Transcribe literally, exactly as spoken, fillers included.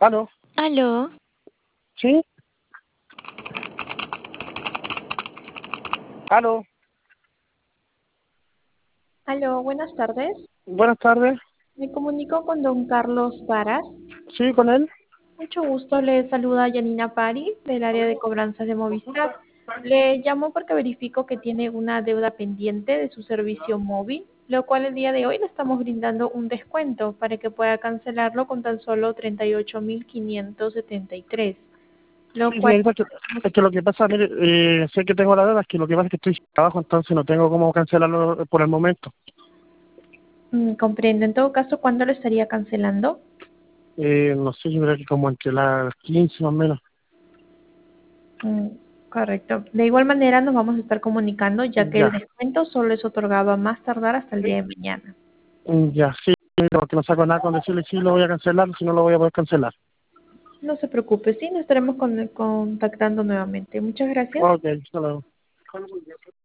¿Aló? Aló, ¿Sí? ¿Aló? Aló, buenas tardes. Buenas tardes. Me comunico con don Carlos Varas. ¿Sí, con él? Mucho gusto, le saluda Yanina Pari del área de cobranzas de Movistar. Le llamo porque verifico que tiene una deuda pendiente de su servicio móvil, lo cual el día de hoy le estamos brindando un descuento para que pueda cancelarlo con tan solo treinta y ocho mil quinientos setenta y tres, lo Sí, cual señorita, que- es que lo que pasa, mire, eh, sé que tengo la deuda, es que lo que pasa es que estoy sin trabajo, entonces no tengo cómo cancelarlo por el momento. mm, comprendo. En todo caso, ¿cuándo lo estaría cancelando? Eh, no sé, yo creo que como entre las quince más o menos. Mm, correcto. De igual manera nos vamos a estar comunicando ya que el Ya, descuento solo es otorgado a más tardar hasta el día de mañana. mm, ya, sí, porque no saco nada con decirle si lo voy a cancelar, si no lo voy a poder cancelar. No se preocupe, sí, nos estaremos con- contactando nuevamente. Muchas gracias. Ok, hasta luego.